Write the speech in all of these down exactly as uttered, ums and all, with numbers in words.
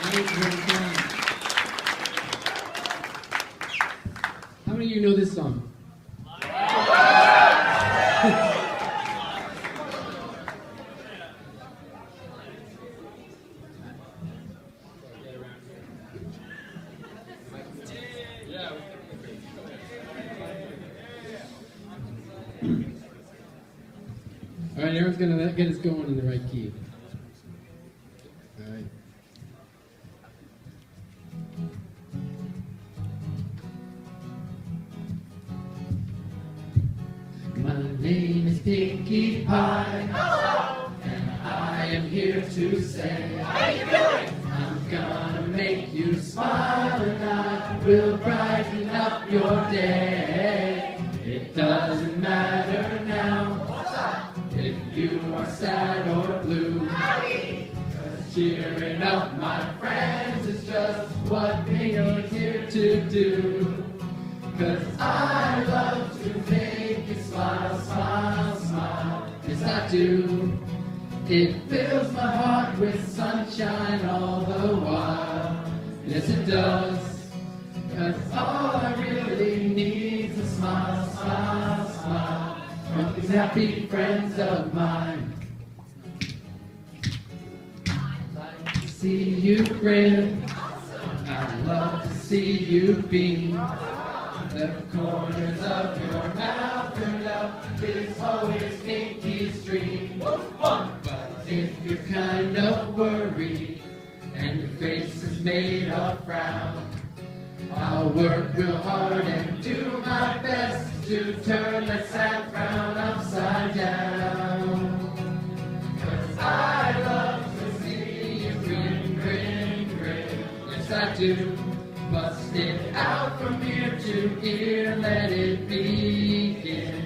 Nice, very fun. How many of you know this song? All right, Aaron's gonna get us going in the right key. All right. My name is Pinkie Pie, and I am here to say, how you doing? I'm gonna make you smile, and I will brighten up your day. It doesn't matter now if you are sad or blue, 'cause cheering up my friends is just what Pinkie's here to do. 'Cause I love to make you smile, smile, smile, yes I do. It fills my heart with sunshine all the while, yes it does. 'Cause all I really need is a smile, smile, smile from these happy friends of mine. I'd like to see you grin, I'd love to see you beam. The corners of your mouth turned up is always Pinkie's dream. But if you're kind of worried and your face is made of frown, I'll work real hard and do my best to turn that sad frown upside down. 'Cause I love to see you grin, grin, grin, yes I do. Bust it out from ear to ear, let it begin.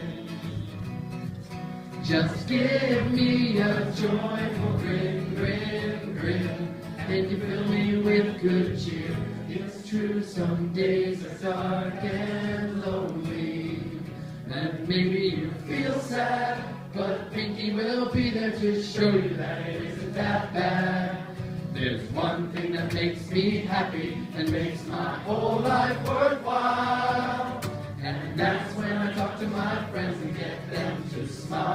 Just give me a joyful grin, grin, grin, and you fill me with good cheer. It's true, some days are dark and lonely, and maybe you feel sad, but Pinkie will be there to show you that it isn't that bad. There's one thing that makes me happy and makes my whole life worthwhile, and that's when I talk to my friends and get them to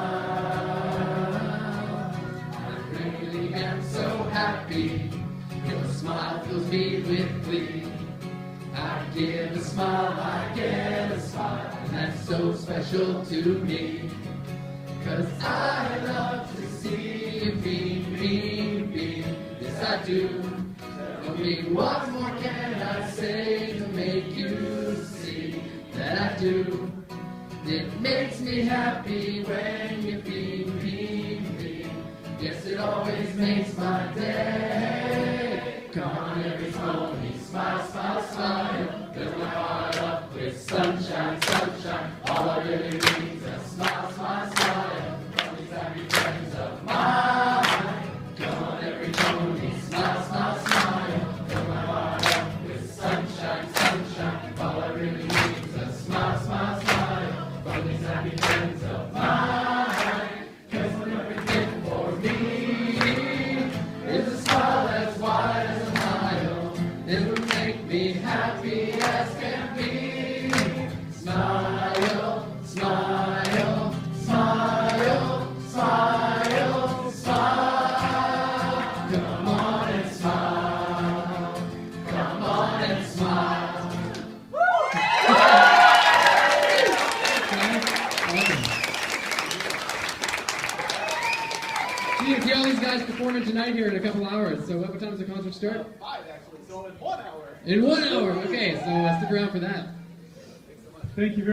smile. I really am so happy, your smile fills me with glee. I give a smile, I get a smile, and that's so special to me. 'Cause I love to see you beam, beam, beam, yes I do. Tell me what more can I say to make you see that I do. It makes me happy when you beam, beam, beam, yes it always makes my day. Come on everybody, smile, smile, smile, fill my heart up with sunshine, sunshine. All I really need is a smile, smile, smile from these happy friends of mine. Come on everybody, smile, smile, smile, fill my heart up with sunshine, sunshine. All I really need is a smile, smile, smile from these happy friends of mine. 'Cause everything for me is a smile as wide as a mile. It would make me happy as can be. Smile, smile, smile, smile, smile. Come on and smile. Come on and smile. Gee, see all these guys performing tonight here in a couple hours. So what time does the concert start? Five, actually. So in one hour. In one hour. Okay, so uh, stick around for that. Thank you very much.